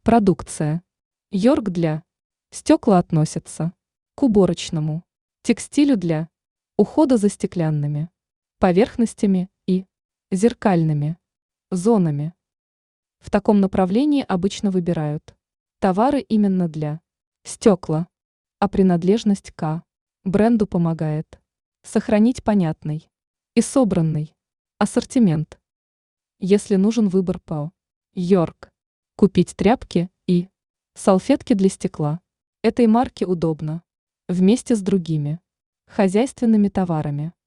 Продукция. Йорк для стекла относится к уборочному, текстилю для ухода за стеклянными поверхностями и зеркальными зонами. В таком направлении обычно выбирают товары именно для стекла, а принадлежность к бренду помогает сохранить понятный и собранный ассортимент. Если нужен выбор по Йорк, купить тряпки и салфетки для стекла этой марки удобно вместе с другими хозяйственными товарами.